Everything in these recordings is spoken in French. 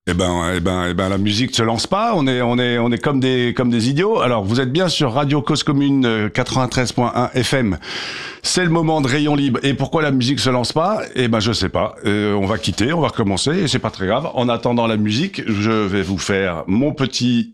La musique se lance pas. On est comme des idiots. Alors, vous êtes bien sur Radio Cause Commune 93.1 FM. C'est le moment de Rayon Libre. Et pourquoi la musique se lance pas? Je sais pas. On va quitter, on va recommencer et c'est pas très grave. En attendant la musique, je vais vous faire mon petit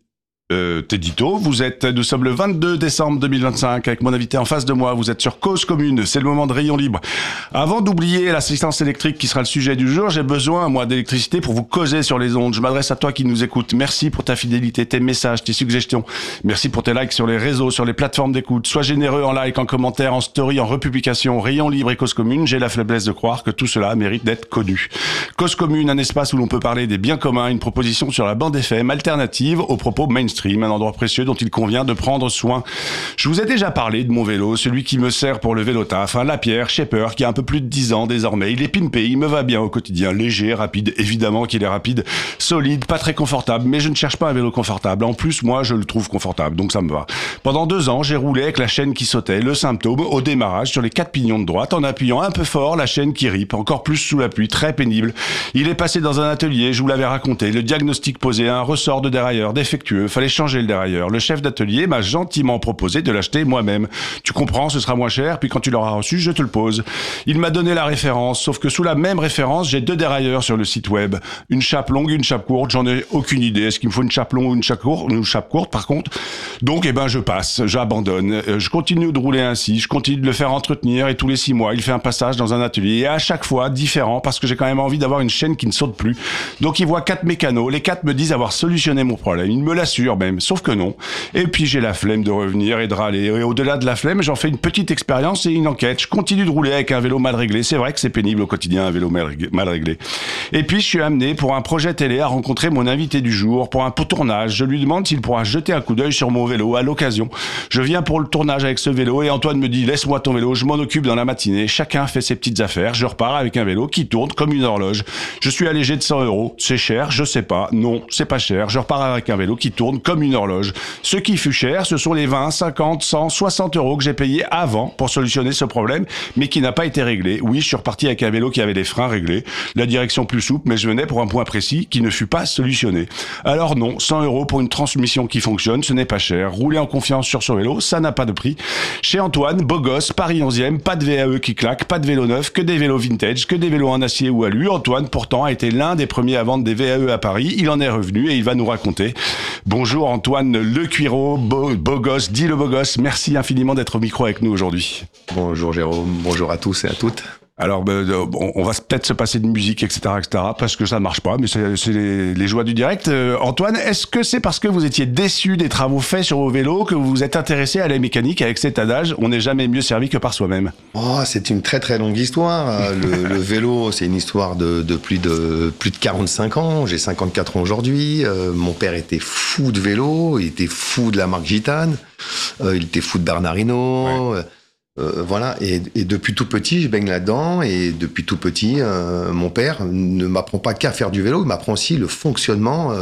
édito. Nous sommes le 22 décembre 2025 avec mon invité en face de moi. Vous êtes sur Cause Commune. C'est le moment de Rayon Libre. Avant d'oublier l'assistance électrique qui sera le sujet du jour, j'ai besoin, moi, d'électricité pour vous causer sur les ondes. Je m'adresse à toi qui nous écoutes. Merci pour ta fidélité, tes messages, tes suggestions. Merci pour tes likes sur les réseaux, sur les plateformes d'écoute. Sois généreux en like, en commentaire, en story, en republication. Rayon Libre et Cause Commune. J'ai la faiblesse de croire que tout cela mérite d'être connu. Cause Commune, un espace où l'on peut parler des biens communs, une proposition sur la bande FM alternative aux propos mainstream. Un endroit précieux dont il convient de prendre soin. Je vous ai déjà parlé de mon vélo, celui qui me sert pour le vélo taf, un Lapierre Shaper qui a un peu plus de 10 ans désormais. Il est pimpé, il me va bien au quotidien, léger, rapide, évidemment qu'il est rapide, solide, pas très confortable, mais je ne cherche pas un vélo confortable. En plus, moi, je le trouve confortable, donc ça me va. Pendant 2 ans, j'ai roulé avec la chaîne qui sautait, le symptôme, au démarrage, sur les 4 pignons de droite, en appuyant un peu fort la chaîne qui ripe, encore plus sous la pluie, très pénible. Il est passé dans un atelier, je vous l'avais raconté, le diagnostic posé, un ressort de dérailleur défectueux, fallait changer le dérailleur. Le chef d'atelier m'a gentiment proposé de l'acheter moi-même. Tu comprends, ce sera moins cher, puis quand tu l'auras reçu, je te le pose. Il m'a donné la référence, sauf que sous la même référence, j'ai 2 dérailleurs sur le site web. Une chape longue et une chape courte, j'en ai aucune idée. Est-ce qu'il me faut une chape longue ou une chape courte, par contre? Donc, je passe, j'abandonne. Je continue de rouler ainsi, je continue de le faire entretenir et tous les 6 mois, il fait un passage dans un atelier et à chaque fois, différent, parce que j'ai quand même envie d'avoir une chaîne qui ne saute plus. Donc, il voit 4 mécanos, les 4 me disent avoir solutionné mon problème. Ils me l'assurent même, sauf que non. Et puis j'ai la flemme de revenir et de râler. Et au-delà de la flemme, j'en fais une petite expérience et une enquête. Je continue de rouler avec un vélo mal réglé. C'est vrai que c'est pénible au quotidien, un vélo mal réglé. Et puis je suis amené pour un projet télé à rencontrer mon invité du jour pour un tournage. Je lui demande s'il pourra jeter un coup d'œil sur mon vélo à l'occasion. Je viens pour le tournage avec ce vélo et Antoine me dit « Laisse-moi ton vélo, je m'en occupe dans la matinée. » Chacun fait ses petites affaires. Je repars avec un vélo qui tourne comme une horloge. Je suis allégé de 100 €. C'est cher, je sais pas. Non, c'est pas cher. Je repars avec un vélo qui tourne comme une horloge. Ce qui fut cher, ce sont les 20, 50, 100, 60 € que j'ai payés avant pour solutionner ce problème, mais qui n'a pas été réglé. Oui, je suis reparti avec un vélo qui avait les freins réglés, la direction plus souple, mais je venais pour un point précis qui ne fut pas solutionné. Alors non, 100 € pour une transmission qui fonctionne, ce n'est pas cher. Rouler en confiance sur son vélo, ça n'a pas de prix. Chez Antoine, beau gosse, Paris 11e, pas de VAE qui claque, pas de vélo neuf, que des vélos vintage, que des vélos en acier ou alu. Antoine, pourtant, a été l'un des premiers à vendre des VAE à Paris. Il en est revenu et il va nous raconter. Bonjour Antoine Le Cuiro, beau gosse, dit le beau gosse. Merci infiniment d'être au micro avec nous aujourd'hui. Bonjour Jérôme, bonjour à tous et à toutes. Alors, on va peut-être se passer de musique, etc., parce que ça ne marche pas, mais c'est les joies du direct. Antoine, est-ce que c'est parce que vous étiez déçu des travaux faits sur vos vélos que vous vous êtes intéressé à la mécanique avec cet adage « on n'est jamais mieux servi que par soi-même » ? Oh, c'est une très très longue histoire. Le vélo, c'est une histoire de plus de 45 ans. J'ai 54 ans aujourd'hui. Mon père était fou de vélo, il était fou de la marque Gitane, il était fou de Bernard Hinault. Ouais. Voilà, et depuis tout petit, je baigne là-dedans, et depuis tout petit, mon père ne m'apprend pas qu'à faire du vélo, il m'apprend aussi le fonctionnement,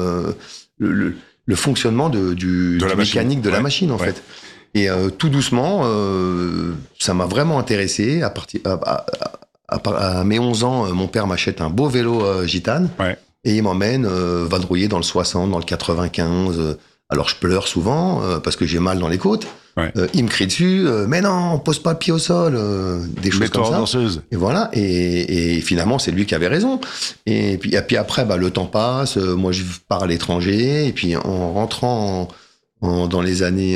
le fonctionnement du mécanique de la machine, en fait. Et tout doucement, ça m'a vraiment intéressé. À mes 11 ans, mon père m'achète un beau vélo Gitane, et il m'emmène vadrouiller dans le 60, dans le 95. Alors je pleure souvent, parce que j'ai mal dans les côtes. Il me crie dessus, mais non, pose pas le pied au sol, des choses comme ça. Danseuse. Et voilà, et finalement c'est lui qui avait raison. Et puis après, le temps passe, moi je pars à l'étranger, et puis en rentrant dans les années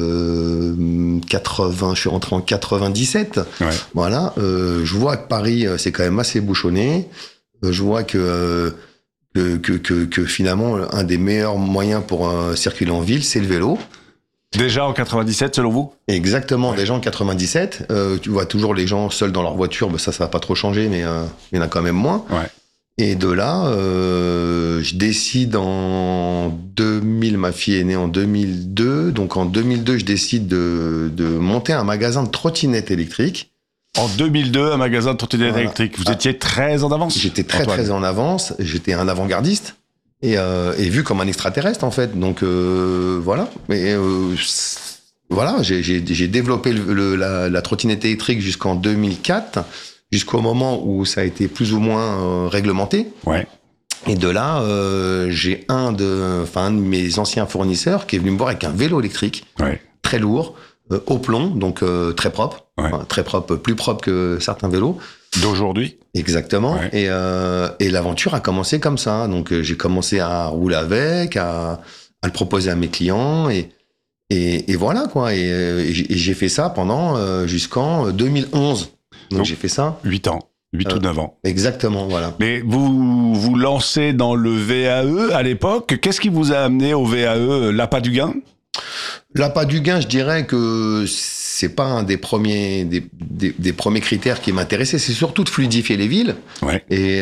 80, je suis rentré en 97. Voilà, je vois que Paris c'est quand même assez bouchonné. Je vois que finalement un des meilleurs moyens pour circuler en ville, c'est le vélo. Déjà en 97, selon vous ? Exactement, déjà en 97. Tu vois toujours les gens seuls dans leur voiture, ça va pas trop changer, mais il y en a quand même moins. Et de là, je décide en 2000, ma fille est née en 2002, donc en 2002, je décide de monter un magasin de trottinettes électriques. En 2002, un magasin de trottinettes électriques. Vous étiez très en avance. J'étais très en avance, j'étais un avant-gardiste. Et vu comme un extraterrestre, en fait. Donc, voilà. Mais voilà, j'ai développé la trottinette électrique jusqu'en 2004, jusqu'au moment où ça a été plus ou moins réglementé. Et de là, j'ai un de mes anciens fournisseurs qui est venu me voir avec un vélo électrique, très lourd, au plomb, donc très propre, très propre, plus propre que certains vélos. D'aujourd'hui. Exactement. Et l'aventure a commencé comme ça. Donc j'ai commencé à rouler avec, à le proposer à mes clients et voilà quoi. Et j'ai fait ça pendant jusqu'en 2011. Donc j'ai fait ça. 8 ans. 8 ou 9 ans. Exactement, voilà. Mais vous lancez dans le VAE à l'époque. Qu'est-ce qui vous a amené au VAE, l'appât du gain? L'appât du gain, je dirais que c'est pas un des premiers critères qui m'intéressait. C'est surtout de fluidifier les villes. Et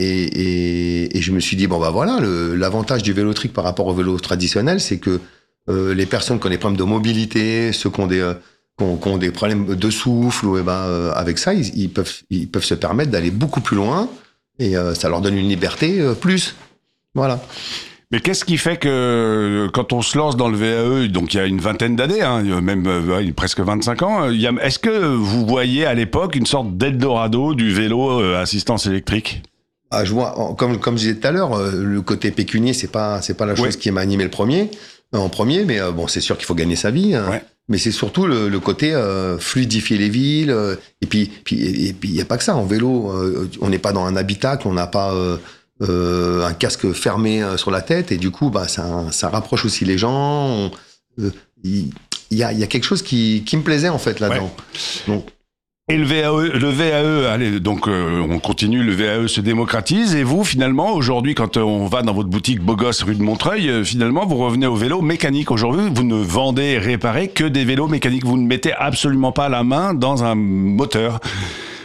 je me suis dit, bon, bah voilà, l'avantage du vélo électrique par rapport au vélo traditionnel, c'est que les personnes qui ont des problèmes de mobilité, ceux qui ont des problèmes de souffle, avec ça, ils peuvent se permettre d'aller beaucoup plus loin et ça leur donne une liberté plus. Voilà. Mais qu'est-ce qui fait que quand on se lance dans le VAE, donc il y a une vingtaine d'années, même presque 25 ans, est-ce que vous voyez à l'époque une sorte d'Eldorado du vélo assistance électrique? Je vois, comme je disais tout à l'heure, le côté pécunier, c'est pas la chose qui m'a animé en premier, mais bon, c'est sûr qu'il faut gagner sa vie. Mais c'est surtout le côté fluidifier les villes. Et puis il y a pas que ça. En vélo, on n'est pas dans un habitacle, on n'a pas un casque fermé sur la tête. Et du coup, ça rapproche aussi les gens. Il y a quelque chose qui me plaisait en fait là-dedans. Donc, et le VAE, allez, donc on continue, le VAE se démocratise, et vous, finalement, aujourd'hui, quand on va dans votre boutique Beau Gosse rue de Montreuil, finalement, vous revenez au vélo mécanique. Aujourd'hui, vous ne vendez et réparez que des vélos mécaniques. Vous ne mettez absolument pas la main dans un moteur. Pourquoi ?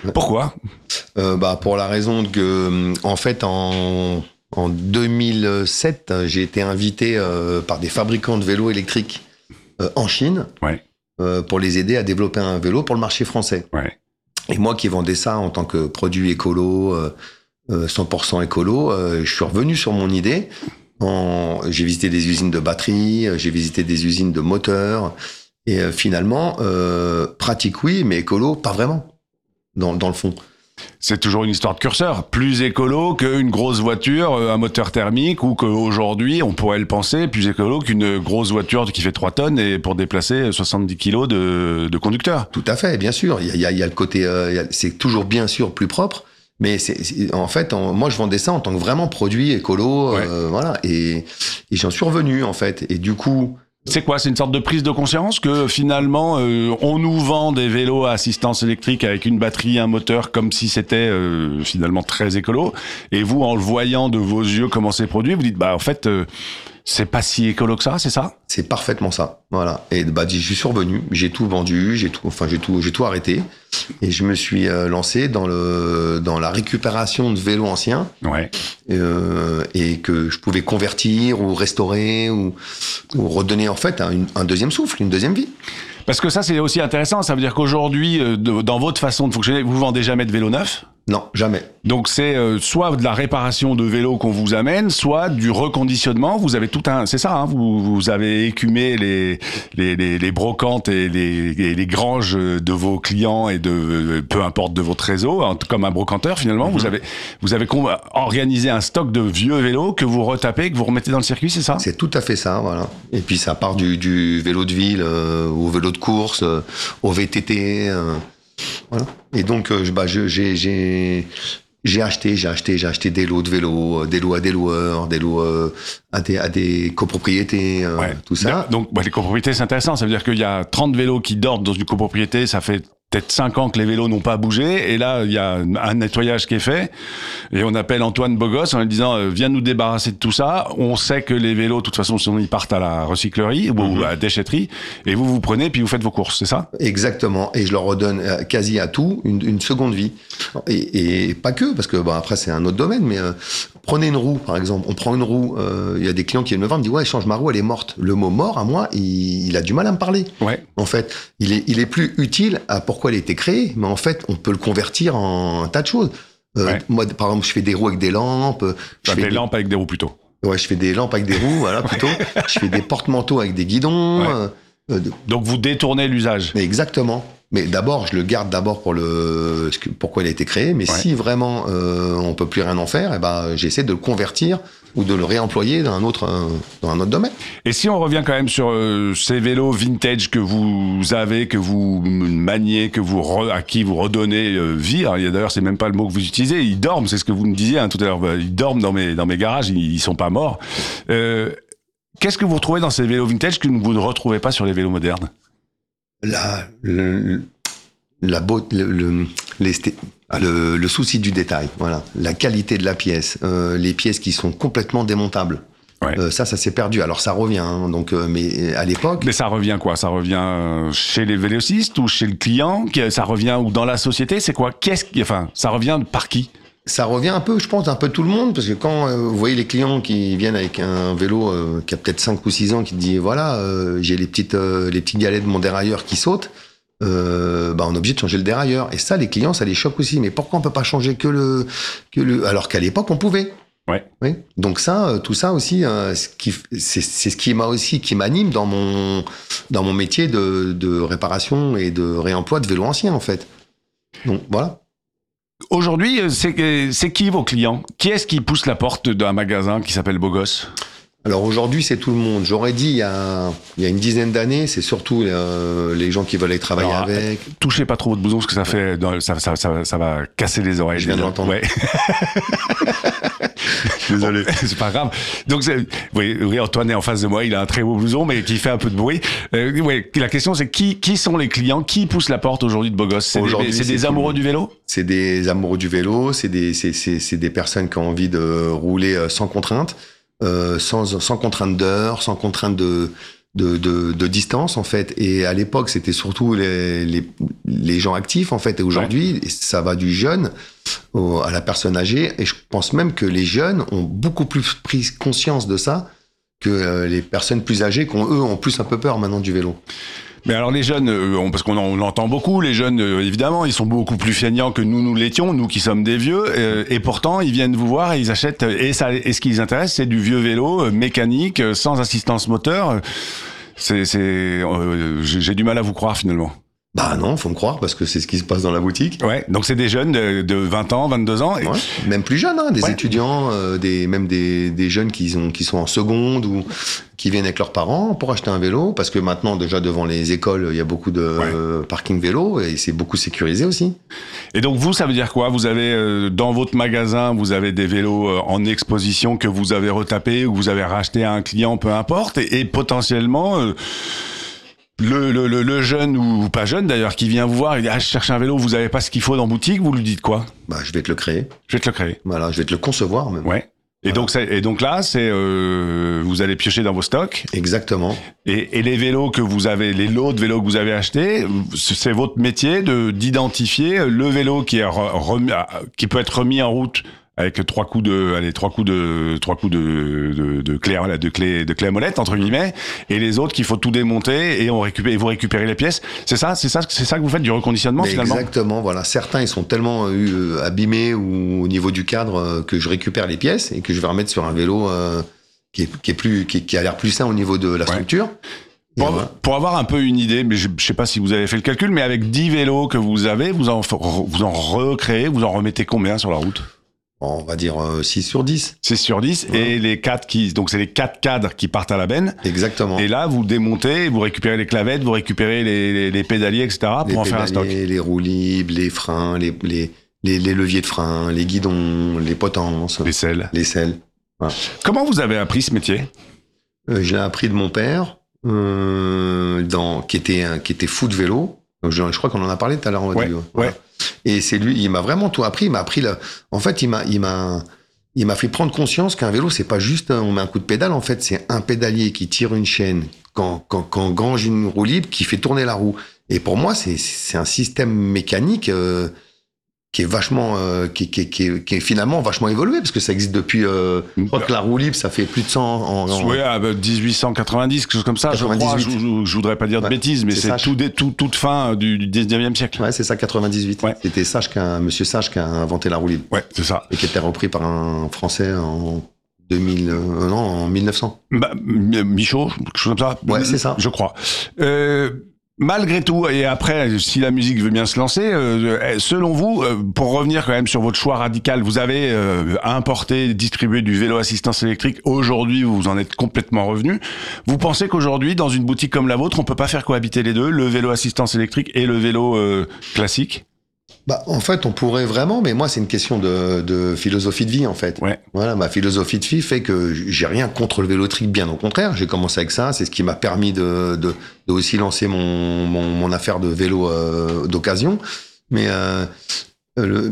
Pour la raison que, en fait, en 2007, j'ai été invité par des fabricants de vélos électriques en Chine. Pour les aider à développer un vélo pour le marché français. Et moi qui vendais ça en tant que produit écolo, 100% écolo, je suis revenu sur mon idée. J'ai visité des usines de batteries, j'ai visité des usines de moteurs, et finalement, pratique oui, mais écolo, pas vraiment, dans le fond. C'est toujours une histoire de curseur. Plus écolo qu'une grosse voiture, un moteur thermique, ou qu'aujourd'hui, on pourrait le penser, plus écolo qu'une grosse voiture qui fait 3 tonnes et pour déplacer 70 kilos de conducteur. Tout à fait, bien sûr. Il y a le côté, c'est toujours bien sûr plus propre, mais en fait, moi je vendais ça en tant que vraiment produit écolo, voilà. Et j'en suis revenu en fait. Et du coup. C'est quoi? C'est une sorte de prise de conscience que finalement, on nous vend des vélos à assistance électrique avec une batterie, un moteur, comme si c'était finalement très écolo. Et vous, en le voyant de vos yeux comment c'est produit, vous dites, en fait, c'est pas si écolo que ça, c'est ça? C'est parfaitement ça, voilà. Et je suis survenu, j'ai tout vendu, j'ai tout arrêté, et je me suis lancé dans la récupération de vélos anciens, et que je pouvais convertir ou restaurer ou redonner en fait un deuxième souffle, une deuxième vie. Parce que ça, c'est aussi intéressant. Ça veut dire qu'aujourd'hui, dans votre façon de fonctionner, vous vendez jamais de vélo neuf? Non, jamais. Donc c'est soit de la réparation de vélos qu'on vous amène, soit du reconditionnement. Vous avez tout c'est ça, hein, vous avez écumé les brocantes et les granges de vos clients et peu importe de votre réseau, comme un brocanteur finalement. Vous avez organisé un stock de vieux vélos que vous retapez, que vous remettez dans le circuit, c'est ça? C'est tout à fait ça, voilà. Et puis ça part du vélo de ville au vélo de course, au VTT. Voilà. Et donc, j'ai acheté des lots de vélos, des lots à des loueurs, des lots à des copropriétés, tout ça. Donc, les copropriétés, c'est intéressant. Ça veut dire qu'il y a 30 vélos qui dorment dans une copropriété. Ça fait peut-être 5 ans que les vélos n'ont pas bougé. Et là, il y a un nettoyage qui est fait. Et on appelle Antoine Beau Gosse en lui disant, viens nous débarrasser de tout ça. On sait que les vélos, de toute façon, sinon ils partent à la recyclerie ou à la déchetterie. Et vous prenez, puis vous faites vos courses, c'est ça? Exactement. Et je leur redonne quasi à tout une seconde vie. Et pas que, parce que après, c'est un autre domaine, mais prenez une roue, par exemple. On prend une roue, il y a des clients qui viennent me voir, me disent, ouais, change ma roue, elle est morte. Le mot mort, à moi, il a du mal à me parler. En fait, il est plus utile à pourquoi elle a été créée, mais en fait, on peut le convertir en un tas de choses. Moi, par exemple, je fais des roues avec des lampes. Lampes avec des roues, plutôt. Ouais, je fais des lampes avec des roues, voilà, plutôt. Je fais des porte-manteaux avec des guidons. Donc, vous détournez l'usage. Exactement. Mais d'abord, je le garde d'abord pour pourquoi il a été créé. Mais si vraiment on peut plus rien en faire, eh ben, j'essaie de le convertir ou de le réemployer dans un autre domaine. Et si on revient quand même sur ces vélos vintage que vous avez, que vous maniez, à qui vous redonnez vie. Alors, d'ailleurs, c'est même pas le mot que vous utilisez. Ils dorment, c'est ce que vous me disiez tout à l'heure. Ils dorment dans mes garages. Ils sont pas morts. Qu'est-ce que vous retrouvez dans ces vélos vintage que vous ne retrouvez pas sur les vélos modernes? Le souci du détail, voilà, la qualité de la pièce, les pièces qui sont complètement démontables. Ouais. Ça s'est perdu. Alors ça revient, hein, donc, mais à l'époque. Mais ça revient quoi? Ça revient chez les vélocistes ou chez le client? Ça revient ou dans la société? C'est quoi? Ça revient par qui? Ça revient un peu, je pense, un peu tout le monde, parce que quand vous voyez les clients qui viennent avec un vélo qui a peut-être 5 ou 6 ans, qui te dit voilà, j'ai les petites galets de mon dérailleur qui sautent, on est obligé de changer le dérailleur. Et ça, les clients, ça les choque aussi. Mais pourquoi on peut pas changer que le alors qu'à l'époque on pouvait. Ouais. Oui. Donc ça, tout ça aussi, c'est ce qui m'anime dans mon métier de réparation et de réemploi de vélos anciens en fait. Donc voilà. Aujourd'hui, c'est qui vos clients? Qui est-ce qui pousse la porte d'un magasin qui s'appelle Beau Gosse? Alors aujourd'hui, c'est tout le monde. J'aurais dit il y a une dizaine d'années, c'est surtout les gens qui veulent aller travailler avec. Touchez pas trop votre blouson parce que ça fait, ça va casser les oreilles. Je viens de l'entendre. Ouais. Désolé. Bon, c'est pas grave. Donc oui, Antoine est en face de moi. Il a un très beau blouson, mais qui fait un peu de bruit. La question, c'est qui sont les clients? Qui poussent la porte aujourd'hui de Beau Gosse? C'est des amoureux du vélo? C'est des amoureux du vélo. C'est des personnes qui ont envie de rouler sans contrainte. Sans contrainte d'heure, sans contrainte de distance en fait. Et à l'époque, c'était surtout les gens actifs en fait. Et aujourd'hui, ça va du jeune à la personne âgée. Et je pense même que les jeunes ont beaucoup plus pris conscience de ça que les personnes plus âgées qui ont plus un peu peur maintenant du vélo. Mais alors les jeunes, parce qu'on l'entend beaucoup, les jeunes, évidemment, ils sont beaucoup plus feignants que nous l'étions, nous qui sommes des vieux, et pourtant ils viennent vous voir et ils achètent, et ce qui les intéresse, c'est du vieux vélo mécanique, sans assistance moteur. J'ai du mal à vous croire finalement. Bah non, faut me croire, parce que c'est ce qui se passe dans la boutique. Ouais, donc c'est des jeunes de 20 ans, 22 ans. Ouais, même plus jeunes, hein, des étudiants, même des jeunes qui sont en seconde ou qui viennent avec leurs parents pour acheter un vélo, parce que maintenant, déjà devant les écoles, il y a beaucoup de parking vélo et c'est beaucoup sécurisé aussi. Et donc vous, ça veut dire quoi? Vous avez, dans votre magasin, vous avez des vélos en exposition que vous avez retapés ou que vous avez racheté à un client, peu importe, et potentiellement... Le jeune ou pas jeune d'ailleurs qui vient vous voir, il dit je cherche un vélo, vous avez pas ce qu'il faut dans boutique, vous lui dites quoi? Bah je vais te le créer. Je vais te le créer. Voilà, je vais te le concevoir même. Ouais. Et voilà. donc là, c'est vous allez piocher dans vos stocks. Exactement. Et les vélos que vous avez, les lots de vélos que vous avez achetés, c'est votre métier d'identifier le vélo qui peut être remis en route avec trois coups de clé à molette entre guillemets, et les autres qu'il faut tout démonter et vous récupérez les pièces. C'est ça que vous faites, du reconditionnement. Mais finalement. Exactement, voilà. Certains ils sont tellement abîmés ou au niveau du cadre que je récupère les pièces et que je vais remettre sur un vélo qui a l'air plus sain au niveau de la structure. Pour avoir un peu une idée, mais je sais pas si vous avez fait le calcul, mais avec 10 vélos que vous avez, vous en recréez, vous en remettez combien sur la route? On va dire 6 sur 10. 6 sur 10, ouais. Et les 4 donc c'est les 4 cadres qui partent à la benne. Exactement. Et là, vous démontez, vous récupérez les clavettes, vous récupérez les pédaliers, etc. pour en faire un stock. Les roues libres, les freins, les leviers de frein, les guidons, les potences. Les selles. Voilà. Comment vous avez appris ce métier? Je l'ai appris de mon père, qui était fou de vélo. Je crois qu'on en a parlé tout à l'heure. Ouais. Et c'est lui, il m'a vraiment tout appris. Il m'a appris en fait, il m'a fait prendre conscience qu'un vélo, c'est pas juste on met un coup de pédale. En fait, c'est un pédalier qui tire une chaîne, quand engrange une roue libre, qui fait tourner la roue. Et pour moi, c'est un système mécanique qui est vachement, qui est finalement vachement évolué, parce que ça existe depuis, je crois que la roue libre, ça fait plus de 100 Oui, 1890, quelque chose comme ça, 98. Je crois. Je voudrais pas dire de bêtises, mais c'est toute fin du 19e siècle. Ouais, c'est ça, 98. Ouais. C'était Monsieur Sage qui a inventé la roue libre. Ouais, c'est ça. Et qui était repris par un Français en 1900. Michaud, quelque chose comme ça. Ouais, c'est ça. Je crois. Malgré tout, et après, si la musique veut bien se lancer, selon vous, pour revenir quand même sur votre choix radical, vous avez importé, distribué du vélo assistance électrique. Aujourd'hui, vous en êtes complètement revenu. Vous pensez qu'aujourd'hui, dans une boutique comme la vôtre, on peut pas faire cohabiter les deux, le vélo assistance électrique et le vélo classique ? Bah, en fait, on pourrait vraiment, mais moi, c'est une question de philosophie de vie, en fait. Ouais. Voilà, ma philosophie de vie fait que j'ai rien contre le vélo électrique, bien au contraire. J'ai commencé avec ça, c'est ce qui m'a permis de aussi lancer mon affaire de vélo d'occasion. Mais le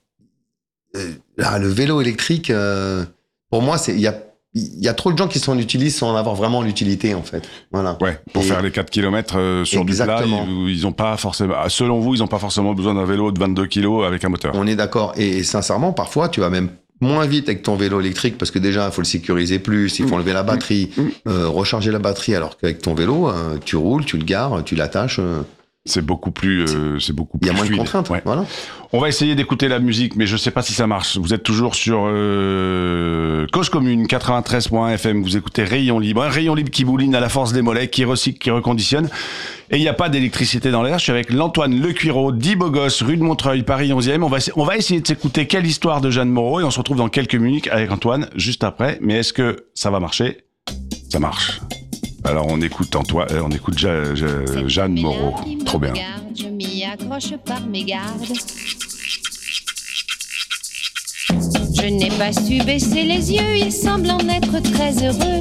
vélo électrique, pour moi, il y a trop de gens qui s'en utilisent sans en avoir vraiment l'utilité, en fait. Voilà. Ouais, pour faire les 4 km sur exactement. du plat, ils ont pas forcément, selon vous, ils ont pas forcément besoin d'un vélo de 22 kilos avec un moteur. On est d'accord. Et sincèrement, parfois, tu vas même moins vite avec ton vélo électrique parce que déjà, il faut le sécuriser plus, il faut enlever la batterie, recharger la batterie, alors qu'avec ton vélo, tu roules, tu le gares, tu l'attaches. C'est beaucoup plus Il y a moins fluide. de contraintes. Ouais. Voilà. On va essayer d'écouter la musique, mais je sais pas si ça marche. Vous êtes toujours sur Cause Commune 93.1 FM. Vous écoutez Rayon Libre, un rayon libre qui bouline à la force des mollets, qui recycle, qui reconditionne. Et il n'y a pas d'électricité dans l'air. Je suis avec l'Antoine Lecuiro, 10 Beau Gosse, rue de Montreuil, Paris 11e. On va essayer de s'écouter Quelle histoire de Jeanne Moreau, et on se retrouve dans quelques minutes avec Antoine juste après. Mais est-ce que ça va marcher ? Ça marche. Alors on écoute Antoine, on écoute Jeanne Moreau. Trop bien. Je m'y accroche par mes gardes. Je n'ai pas su baisser les yeux, il semble en être très heureux.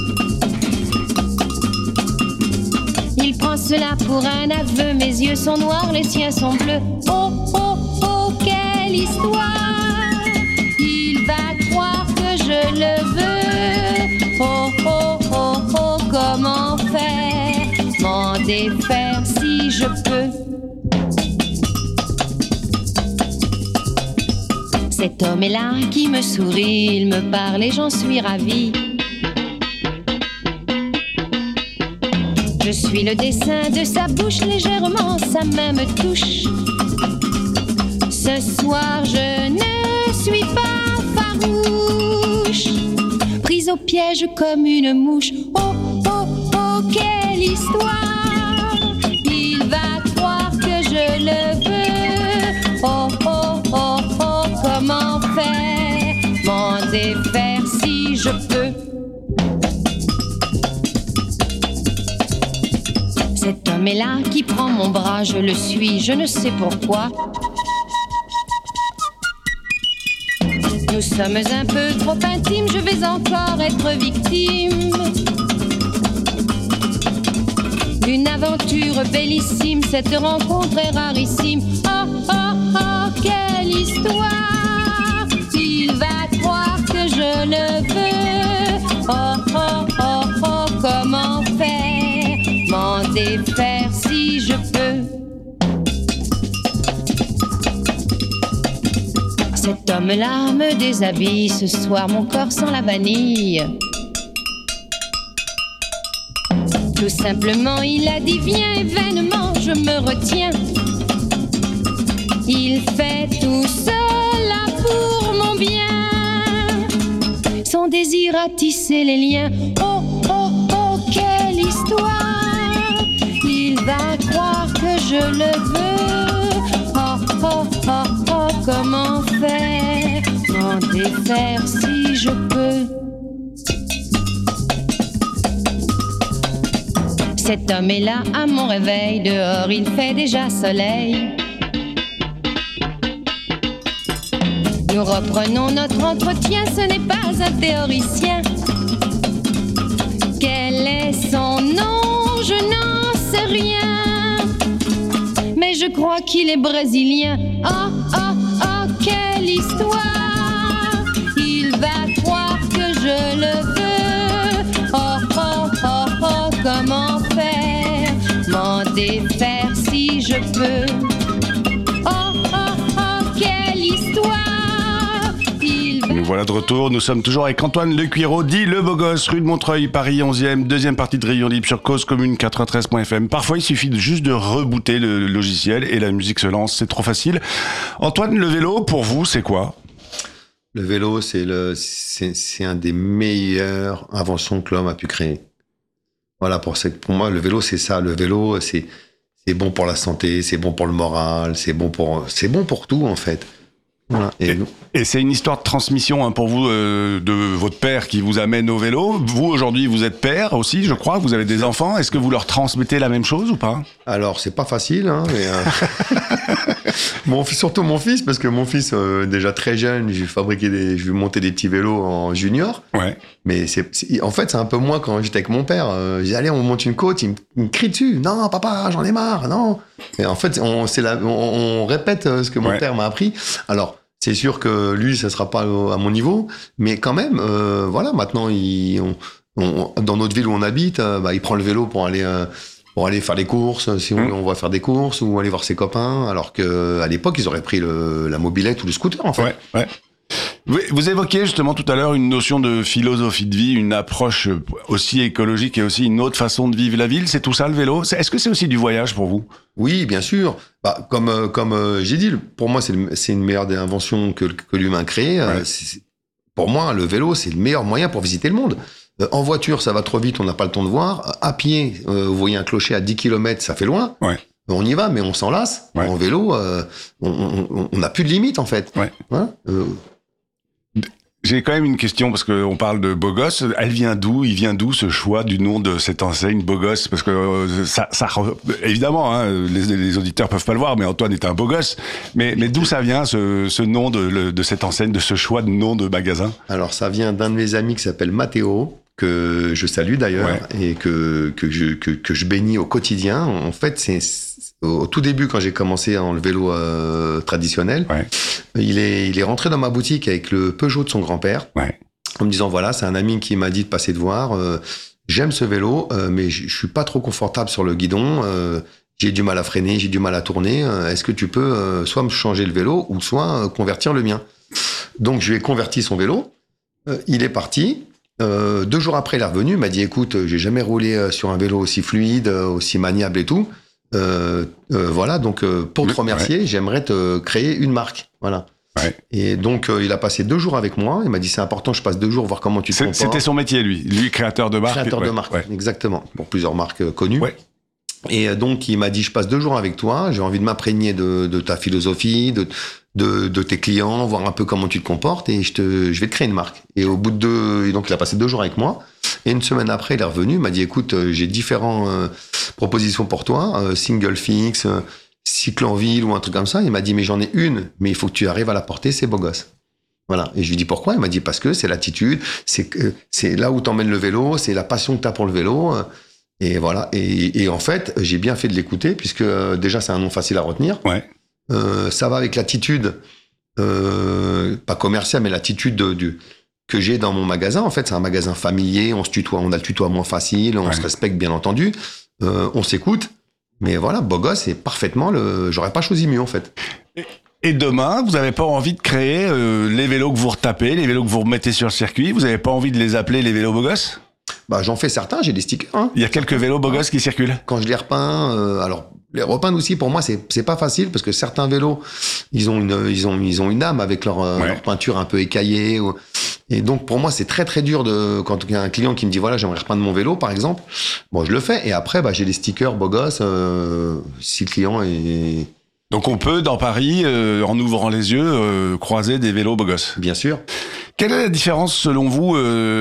Il prend cela pour un aveu, mes yeux sont noirs, les siens sont bleus. Oh, oh, oh, quelle histoire! Il va croire que je le veux. Oh, oh, oh, oh, comment faire? M'en défaire si je peux. Cet homme est là qui me sourit, il me parle et j'en suis ravie. Je suis le dessin de sa bouche, légèrement sa main me touche. Ce soir je ne suis pas farouche, prise au piège comme une mouche. Oh, oh, oh, quelle histoire! Il va croire que je le veux. Oh, oh, oh, oh, comment faire? M'en défaire si je peux. Cet homme est là qui prend mon bras, je le suis, je ne sais pourquoi. Nous sommes un peu trop intimes, je vais encore être victime d'une aventure bellissime. Cette rencontre est rarissime. Oh, oh, oh, quelle histoire! Il va croire que je le veux. Oh, oh, oh, oh, comment faire? M'en défaire si je peux. Cet homme-là me déshabille ce soir, mon corps sent la vanille. Tout simplement, il a dit viens et vainement je me retiens. Il fait tout cela pour mon bien. Son désir a tissé les liens. Oh, oh, oh, quelle histoire! Il va croire que je le veux. Oh, oh, oh, oh, comment faire? M'en défaire si je peux. Cet homme est là à mon réveil, dehors il fait déjà soleil. Nous reprenons notre entretien, ce n'est pas un théoricien. Quel est son nom? Je n'en sais rien. Mais je crois qu'il est brésilien. Oh, oh, oh, quelle histoire! Il va croire que je le veux. Oh, oh, oh, oh, comment faire? M'en défaire si je peux. Oh, oh, oh, quelle histoire! Nous voilà de retour, nous sommes toujours avec Antoine Lecuiro, dit Le Beau Gosse, rue de Montreuil, Paris 11e, deuxième partie de Rayon Libre sur Cause Commune 93.fm. Parfois il suffit juste de rebooter le logiciel et la musique se lance, c'est trop facile. Antoine, le vélo, pour vous, c'est quoi? Le vélo, c'est un des meilleures inventions que l'homme a pu créer. Voilà, pour moi, le vélo, c'est ça. Le vélo, C'est bon pour la santé, c'est bon pour le moral, c'est bon pour tout en fait. Voilà. Et c'est une histoire de transmission pour vous de votre père qui vous amène au vélo. Vous aujourd'hui vous êtes père aussi, je crois. Vous avez des enfants. Est-ce que vous leur transmettez la même chose ou pas? Alors c'est pas facile, hein, mais surtout mon fils, parce que mon fils déjà très jeune, je lui monter des petits vélos en junior. Ouais. Mais en fait c'est un peu moi quand j'étais avec mon père. Je dis allez on monte une côte, il me crie dessus. Non papa j'en ai marre, non. Et en fait on répète ce que mon père m'a appris. Alors c'est sûr que lui, ça sera pas à mon niveau, mais quand même, voilà, maintenant, dans notre ville où on habite, il prend le vélo pour aller faire les courses, si on va faire des courses, ou aller voir ses copains, alors qu'à l'époque, ils auraient pris la mobilette ou le scooter, en fait. Ouais. Vous évoquiez justement tout à l'heure une notion de philosophie de vie, une approche aussi écologique et aussi une autre façon de vivre la ville. C'est tout ça le vélo? Est-ce que c'est aussi du voyage pour vous? Oui, bien sûr. Comme j'ai dit, pour moi c'est une meilleure des inventions que l'humain a créée. Ouais. Pour moi, le vélo c'est le meilleur moyen pour visiter le monde. En voiture, ça va trop vite, on n'a pas le temps de voir. À pied, vous voyez un clocher à 10 km, ça fait loin. Ouais. On y va, mais on s'en lasse. Ouais. En vélo, on n'a plus de limite en fait. Ouais. Hein J'ai quand même une question parce qu'on parle de Beau Gosse. Il vient d'où ce choix du nom de cette enseigne Beau Gosse? Parce que évidemment, hein, les auditeurs peuvent pas le voir, mais Antoine est un beau gosse. Mais d'où ça vient ce nom de cette enseigne, de ce choix de nom de magasin? Alors ça vient d'un de mes amis qui s'appelle Mathéo, que je salue d'ailleurs, et que je bénis au quotidien. En fait, c'est au tout début quand j'ai commencé dans le vélo traditionnel. Ouais. Il est rentré dans ma boutique avec le Peugeot de son grand-père, en me disant voilà, c'est un ami qui m'a dit de passer te voir. J'aime ce vélo, mais je suis pas trop confortable sur le guidon. J'ai du mal à freiner, j'ai du mal à tourner. Est-ce que tu peux soit me changer le vélo ou soit convertir le mien? Donc je lui ai converti son vélo. Il est parti. 2 jours après, il est revenu. Il m'a dit écoute, j'ai jamais roulé sur un vélo aussi fluide, aussi maniable et tout. Voilà, donc pour te remercier, j'aimerais te créer une marque. Voilà. Ouais. Et donc il a passé 2 jours avec moi. Il m'a dit c'est important, je passe 2 jours voir comment tu te comportes. C'était son métier, lui créateur de marque. Créateur de marque, exactement, pour plusieurs marques connues. Ouais. Et donc il m'a dit je passe 2 jours avec toi, j'ai envie de m'imprégner de ta philosophie, de tes clients, voir un peu comment tu te comportes, et je vais te créer une marque. Et au bout de donc il a passé 2 jours avec moi. Et une semaine après, il est revenu, il m'a dit écoute, j'ai différentes propositions pour toi, single fix, cycle en ville ou un truc comme ça. Il m'a dit mais j'en ai une, mais il faut que tu arrives à la porter, c'est Beau Gosse. Voilà. Et je lui dis pourquoi? Il m'a dit parce que c'est l'attitude, c'est là où t'emmènes le vélo, c'est la passion que t'as pour le vélo. Et voilà. Et en fait, j'ai bien fait de l'écouter puisque déjà c'est un nom facile à retenir. Ouais. Ça va avec l'attitude, pas commerciale, mais l'attitude que j'ai dans mon magasin. En fait, c'est un magasin familier, on se tutoie, on a le tutoiement facile, on se respecte bien entendu, on s'écoute. Mais voilà, Beau Gosse, c'est parfaitement j'aurais pas choisi mieux en fait. Et demain, vous n'avez pas envie de créer les vélos que vous retapez, les vélos que vous remettez sur le circuit, vous n'avez pas envie de les appeler les vélos Beau Gosse? Bah, j'en fais certains, j'ai des stickers. Hein. Il y a quelques vélos Beau Gosse qui circulent. Quand je les repeins, alors les repeindre aussi pour moi c'est pas facile parce que certains vélos ils ont une âme avec leur peinture un peu écaillée. Et donc pour moi c'est très très dur quand il y a un client qui me dit voilà j'aimerais repeindre mon vélo par exemple, bon je le fais et après j'ai des stickers Beau Gosse si le client est. Donc on peut dans Paris en ouvrant les yeux croiser des vélos Beau Gosse. Bien sûr. Quelle est la différence selon vous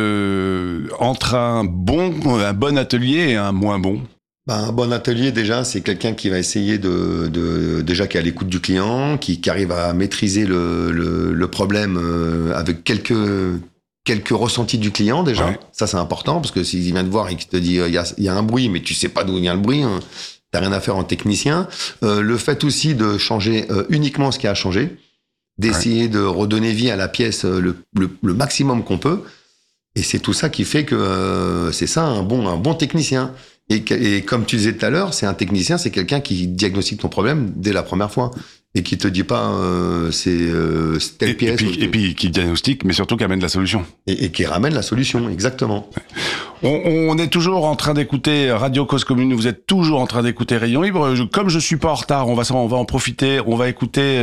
entre un bon atelier et un moins bon? Un bon atelier déjà c'est quelqu'un qui va essayer déjà qui est à l'écoute du client, qui arrive à maîtriser le problème avec quelques ressentis du client déjà. Ouais. Ça c'est important parce que s'il vient te voir et qu'il te dit il y a un bruit mais tu sais pas d'où vient le bruit, hein, t'as rien à faire en technicien. Le fait aussi de changer uniquement ce qui a changé, d'essayer de redonner vie à la pièce le maximum qu'on peut. Et c'est tout ça qui fait que c'est ça un bon technicien. Et comme tu disais tout à l'heure, c'est un technicien, c'est quelqu'un qui diagnostique ton problème dès la première fois et qui te dit pas c'est telle pièce. Et puis qui diagnostique, mais surtout qui amène la solution. Et qui ramène la solution, exactement. Ouais. On est toujours en train d'écouter Radio Cause Commune, vous êtes toujours en train d'écouter Rayon Libre. Comme je suis pas en retard, on va en profiter, on va écouter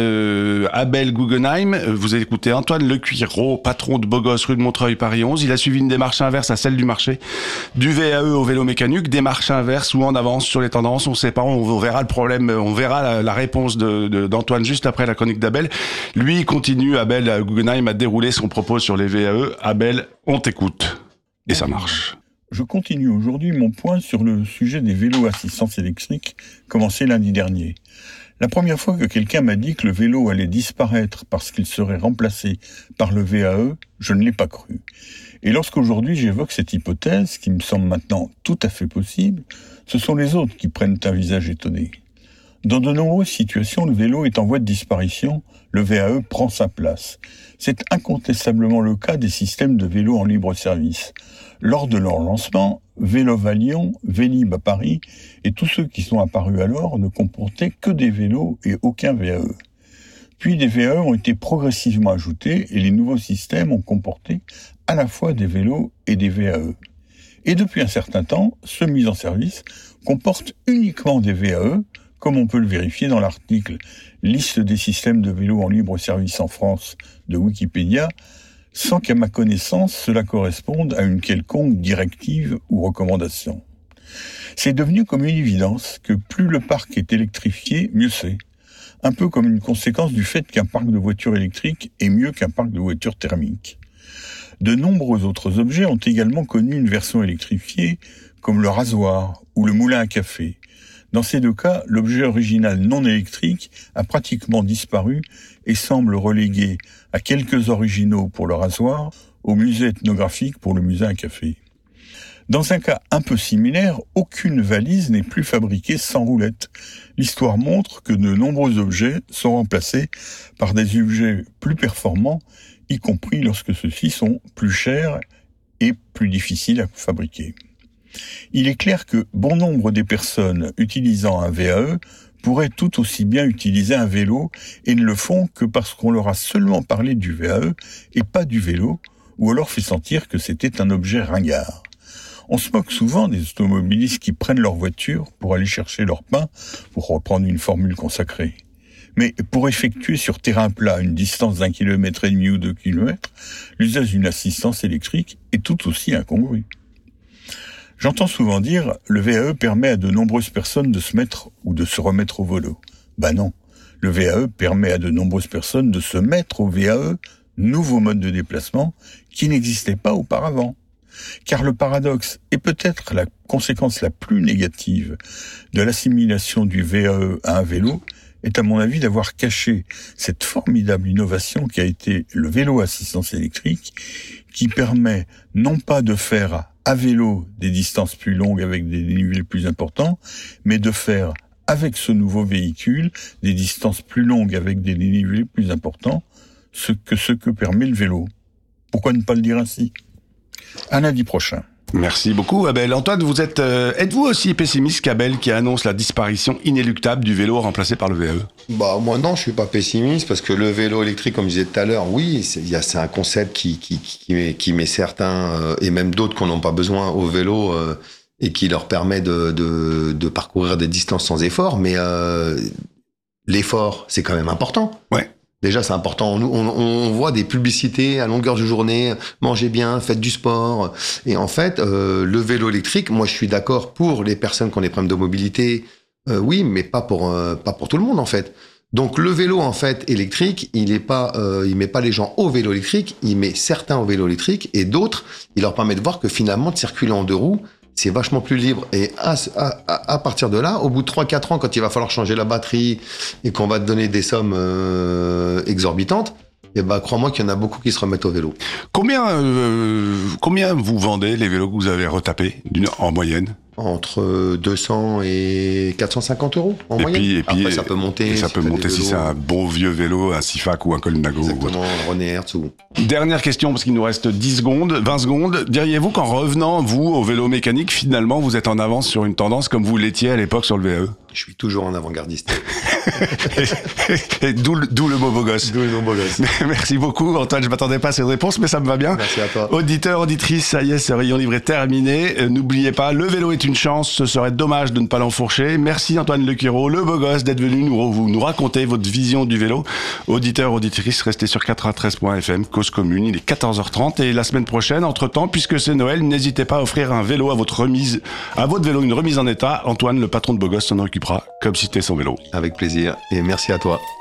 Abel Guggenheim, vous écoutez Antoine Lecuiro, patron de Bogos rue de Montreuil, Paris 11. Il a suivi une démarche inverse à celle du marché, du VAE au vélo mécanique, démarche inverse ou en avance sur les tendances, on sait pas, on verra le problème, on verra la réponse d'Antoine juste après la chronique d'Abel. Lui, il continue, Abel Guggenheim, à dérouler son propos sur les VAE. Abel, on t'écoute. Et ça marche. Je continue aujourd'hui mon point sur le sujet des vélos à assistance électrique, commencé lundi dernier. La première fois que quelqu'un m'a dit que le vélo allait disparaître parce qu'il serait remplacé par le VAE, je ne l'ai pas cru. Et lorsqu'aujourd'hui j'évoque cette hypothèse, qui me semble maintenant tout à fait possible, ce sont les autres qui prennent un visage étonné. Dans de nombreuses situations, le vélo est en voie de disparition, le VAE prend sa place. C'est incontestablement le cas des systèmes de vélos en libre service. Lors de leur lancement, Vélov à Lyon, Vélib à Paris et tous ceux qui sont apparus alors ne comportaient que des vélos et aucun VAE. Puis des VAE ont été progressivement ajoutés et les nouveaux systèmes ont comporté à la fois des vélos et des VAE. Et depuis un certain temps, ceux mis en service comportent uniquement des VAE, comme on peut le vérifier dans l'article « Liste des systèmes de vélos en libre service en France » de Wikipédia, sans qu'à ma connaissance, cela corresponde à une quelconque directive ou recommandation. C'est devenu comme une évidence que plus le parc est électrifié, mieux c'est. Un peu comme une conséquence du fait qu'un parc de voitures électriques est mieux qu'un parc de voitures thermiques. De nombreux autres objets ont également connu une version électrifiée, comme le rasoir ou le moulin à café. Dans ces deux cas, l'objet original non électrique a pratiquement disparu et semble relégué à quelques originaux pour le rasoir, au musée ethnographique pour le musée à café. Dans un cas un peu similaire, aucune valise n'est plus fabriquée sans roulette. L'histoire montre que de nombreux objets sont remplacés par des objets plus performants, y compris lorsque ceux-ci sont plus chers et plus difficiles à fabriquer. Il est clair que bon nombre des personnes utilisant un VAE pourraient tout aussi bien utiliser un vélo et ne le font que parce qu'on leur a seulement parlé du VAE et pas du vélo, ou alors fait sentir que c'était un objet ringard. On se moque souvent des automobilistes qui prennent leur voiture pour aller chercher leur pain, pour reprendre une formule consacrée. Mais pour effectuer sur terrain plat une distance d'1,5 km ou 2 km, l'usage d'une assistance électrique est tout aussi incongru. J'entends souvent dire « le VAE permet à de nombreuses personnes de se mettre ou de se remettre au vélo ». Ben non, le VAE permet à de nombreuses personnes de se mettre au VAE, nouveau mode de déplacement, qui n'existait pas auparavant. Car le paradoxe, et peut-être la conséquence la plus négative de l'assimilation du VAE à un vélo, est à mon avis d'avoir caché cette formidable innovation qui a été le vélo à assistance électrique, qui permet non pas de faire à vélo des distances plus longues avec des dénivelés plus importants, mais de faire avec ce nouveau véhicule des distances plus longues avec des dénivelés plus importants, ce que permet le vélo. Pourquoi ne pas le dire ainsi ? À lundi prochain. Merci beaucoup Abel. Antoine, vous êtes-vous aussi pessimiste qu'Abel qui annonce la disparition inéluctable du vélo remplacé par le VAE ? Bah moi non, je suis pas pessimiste parce que le vélo électrique, comme je disais tout à l'heure, oui, c'est un concept qui met certains et même d'autres qui n'ont pas besoin au vélo et qui leur permet de parcourir des distances sans effort, mais l'effort c'est quand même important. Ouais. Déjà, c'est important. On voit des publicités à longueur de journée. Mangez bien, faites du sport. Et en fait, le vélo électrique, moi, je suis d'accord pour les personnes qui ont des problèmes de mobilité. Oui, mais pas pour tout le monde, en fait. Donc, le vélo, en fait, électrique, il met pas les gens au vélo électrique. Il met certains au vélo électrique et d'autres, il leur permet de voir que finalement, de circuler en deux roues, c'est vachement plus libre. Et à partir de là, au bout de 3-4 ans, quand il va falloir changer la batterie et qu'on va te donner des sommes exorbitantes, et ben, crois-moi qu'il y en a beaucoup qui se remettent au vélo. Combien vous vendez les vélos que vous avez retapés en moyenne ? Entre 200 et 450 euros en moyenne. Après, ça peut monter. Ça peut monter si c'est un bon vieux vélo, un Sifac ou un Colnago. Exactement, un René Hertz ou... Dernière question, parce qu'il nous reste 20 secondes. Diriez-vous qu'en revenant, vous, au vélo mécanique, finalement, vous êtes en avance sur une tendance comme vous l'étiez à l'époque sur le VAE ? Je suis toujours en avant-gardiste. Et d'où le mot beau gosse. D'où le nom beau gosse. Merci beaucoup, Antoine. Je m'attendais pas à cette réponse, mais ça me va bien. Merci à toi. Auditeurs, auditrices, ça y est, ce rayon libre est terminé. N'oubliez pas, le vélo est une chance. Ce serait dommage de ne pas l'enfourcher. Merci Antoine Lequiro, le beau gosse, d'être venu nous raconter votre vision du vélo. Auditeurs, auditrices, restez sur 93.fm, Cause Commune. Il est 14h30 et la semaine prochaine, entre-temps, puisque c'est Noël, n'hésitez pas à offrir un vélo à votre vélo, une remise en état. Antoine, le patron de beau gosse, s'en occupera comme si c'était son vélo. Avec plaisir et merci à toi.